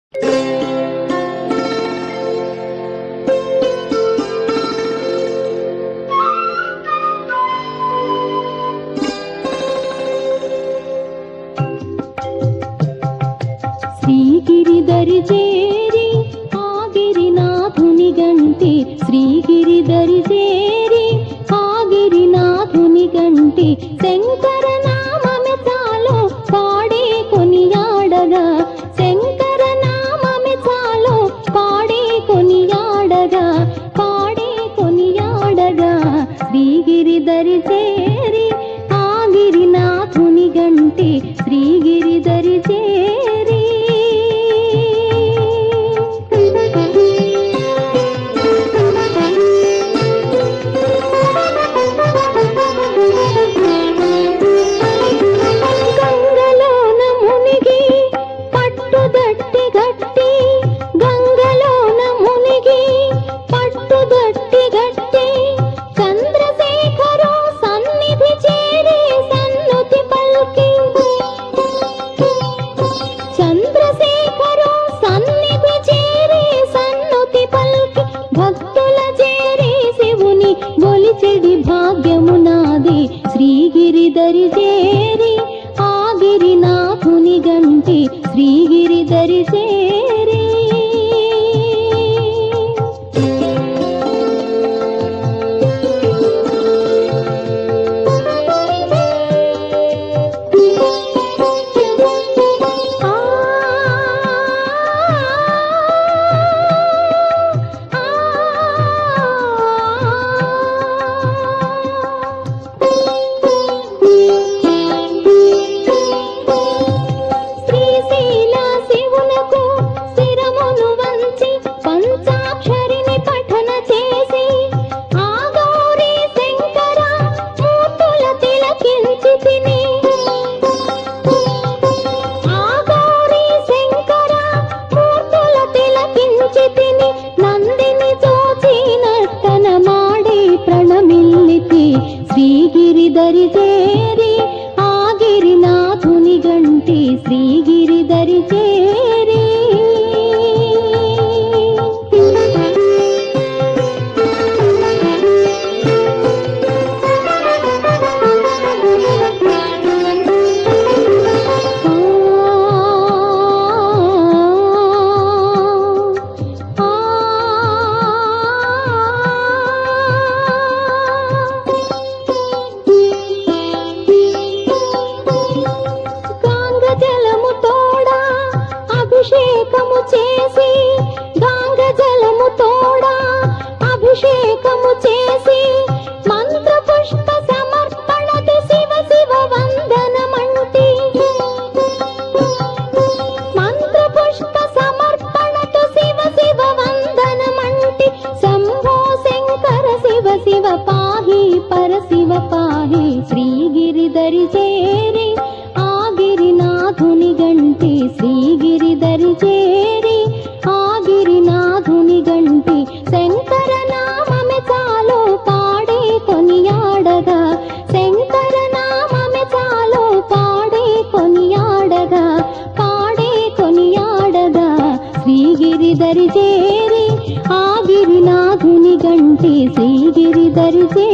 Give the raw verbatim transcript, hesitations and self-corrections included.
శ్రీగిరిదరి చేరి ఆగిరినాథుని గంటి శ్రీగిరిదరి చేరి ఆగిరినాథుని గంటి శంకర నామమే చాలు పాడే కొనియాడగా శంకర నామమే చాలు పాడే కొనియాడగా పాడే కొనియాడగా శ్రీగిరిదరి చేరి ఆగిరినాథుని గంటి శ్రీగిరిదరి చేరి శ్రీగిరిదరి చేరి ఆగిరినాథుని గంటి శ్రీగిరిదరి చేరి శ్రీగిరిదరి చేరి ఆగిరినాథుని గంటి శ్రీగిరిదరి చేరి అభిషేకము చేసి గంగ జలము తోడా అభిషేకము చేసి మంత్ర పుష్ప సమర్పణతి శివ శివ వందనమంటి మంత్ర పుష్ప సమర్పణతు శివ శివ వందనమంటి శంభో శంకర శివ శివ పాహి పర శివ పాహి శ్రీగిరిదరి చేరి ఆగిరినాథుని గంటి శ్రీగిరిదరి చేరి ఆగిరినాథుని గంటి శంకర నామమే చాలు పాడే కొనియాడగా శంకర నామమే చాలు పాడే కొనియాడగా పాడే కొనియాడగా శ్రీగిరిదరి చేరి ఆగిరినాథుని గంటి శ్రీగిరిదరి చేరి